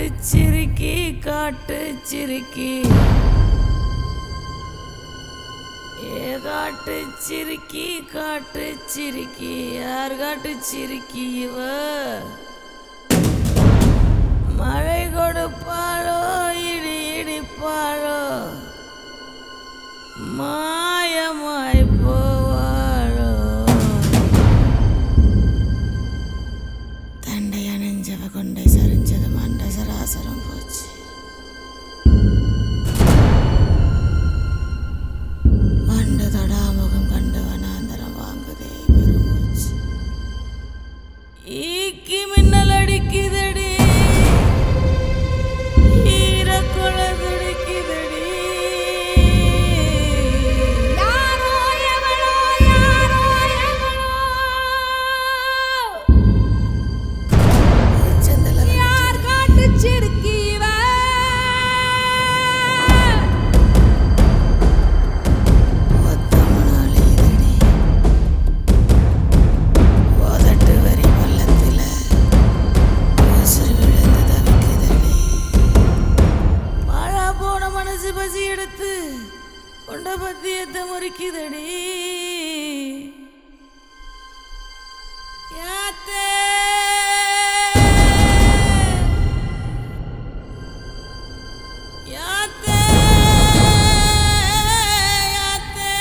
சிரிக்கி காட்டு சிரிக்கி காட்டு சிரிக்கி காட்டு சிரிக்கி யார் காட்டு சிரிக்கி இவ மழை கொடுப்பாளோ இடி இடிப்பாளோ மாயமாய் போவாளோ தண்டை அணிஞ்சவ கொண்டை சரிஞ்சது மண்டை சராசரம் போச்சு வண்டு தொடாமுகம் கண்டு வனாந்தரம் வாங்குதே பெருமூச்சு ஈக்கி மின்னல் அடிக்குதடி ஈரக்குள துடிக்குதடி யாரோ எவனோ யாரோ எவனோ யார் காட்டு சிறுக்கி பசி எடுத்து கொண்ட பத்தியத்தை முறிக்குதடி யாத்தே யாத்தே யாத்தே